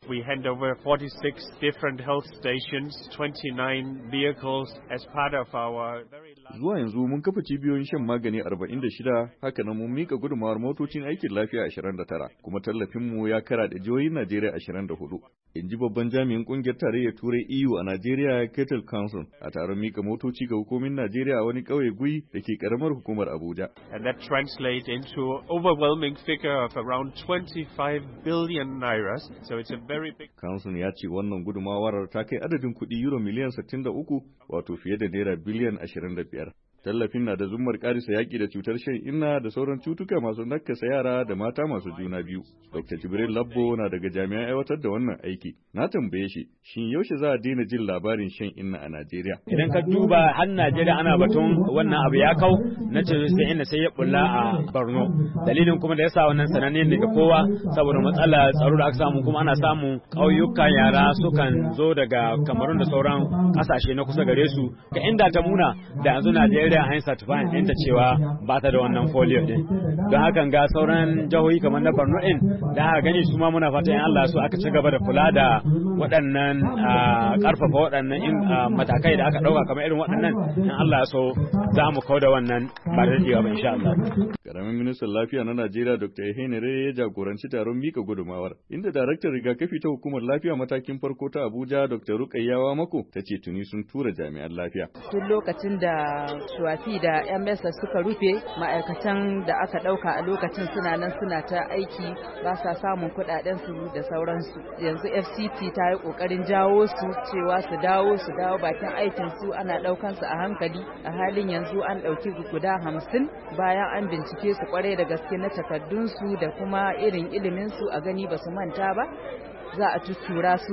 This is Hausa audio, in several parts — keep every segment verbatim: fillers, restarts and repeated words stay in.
We hand over forty-six different health stations, twenty-nine vehicles as part of our very large... Zuwa yanzu mun kafa cibiyoyin shan magani arba'in da shida, haka nan mun mika gudunmawar motocin aikin lafiya ashirin da tara, kuma tallafinmu ya kara da jihohin Najeriya ashirin da hudu. In ji babban jami'in kungiyar tarayyar Turai E U a Najeriya, Kettle Council, a taron mika motoci ga hukumin Najeriya a wani ƙauye Gui da ke karamar hukumar Abuja. And that translates into overwhelming figure of around twenty-five billion naira. So it's a very big... Council ya ce wannan gudumawar ta kai adadin kuɗi euro miliyan sittin da uku, wato fiye da naira biliyan ashirin da biyar. Tallafin na da zummar karisa yaƙi da cutar shan inna da sauran cutuka masu nakasa yara da mata masu juna biyu. Dokta Jibril Labbo na daga jami'an aiwatar da wannan aiki. Na tambaye shi, shin yaushe za a daina jin labarin shan inna a Najeriya? Idan ka duba har Najeriya ana batun wannan abu ya kau, na ce sai inda sai ya bulla a Borno. Dalilin kuma da yasa wannan sananne ne ga kowa saboda matsalar tsaro da aka samu, kuma ana samun ƙauyuka yara sukan zo daga Kamarun da sauran ƙasashe na kusa gare su. Ga inda ta muna da yanzu Najeriya da an yi certifying ɗinta cewa ba ta da wannan folio ɗin. Don hakan ga sauran jihohi kamar na Borno ɗin da aka gani su ma muna fata in Allah su aka ci gaba da kula da waɗannan ƙarfafa waɗannan matakai da aka ɗauka kamar irin waɗannan, in Allah so za mu kau da wannan ba da daɗewa ba insha Allah. Karamin ministan lafiya na Najeriya Dokta Ehenere ya jagoranci taron mika gudumawar, inda daraktar rigakafi ta hukumar lafiya matakin farko ta Abuja Dokta Rukayyawa Mako ta ce tuni sun tura jami'an lafiya. Tun lokacin da Shuwafi da M S S suka rufe, ma'aikatan da aka ɗauka a lokacin suna nan suna ta aiki ba sa samun kuɗaɗen su da sauransu. Yanzu F C T ta yi ƙoƙarin jawo su cewa su dawo su dawo bakin aikin su, ana ɗaukan su a hankali. A halin yanzu an ɗauki guda hamsin bayan an bincike su kwarai da gaske na takardun su da kuma irin ilimin su a gani ba su manta ba. Za a tuttura su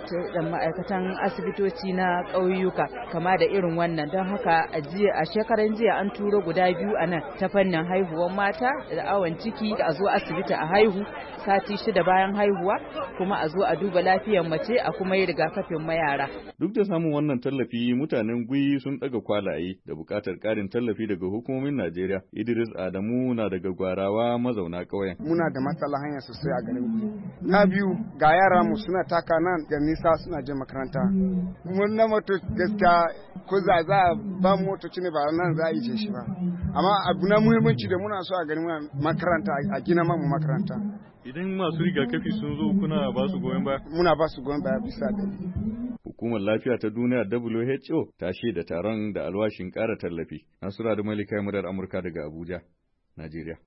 ma'aikatan asibitoci na ƙauyuka kama da irin wannan. Don haka a jiya a shekaran jiya an turo guda biyu a nan ta fannin haihuwar mata da awon ciki, a zo asibiti a haihu sati shida bayan haihuwa, kuma a zo a duba lafiyar mace a kuma yi rigakafin mayara. Duk da samun wannan tallafi, mutanen Gwi sun ɗaga kwalaye da buƙatar ƙarin tallafi daga hukumomin Najeriya. Idris Adamu na daga Gwarawa mazauna ƙauyen. Muna da matsala hanya sosai a garin Gwi. Na biyu ga yara mu suna taka nan da nisa suna je makaranta. Mun na moto gaskiya ko za za ba motoci ne ba nan za a yi shi ba. Amma abu na muhimmanci da muna so a gani makaranta a gina mamu makaranta. Idan masu rigakafi sun zo kuna ba su goyon baya? Muna ba su goyon baya bisa da. Hukumar Lafiya ta Duniya W H O ta shaida taron da alwashin ƙara tallafi. Nasura da Malika Murar Amurka daga Abuja, Najeriya.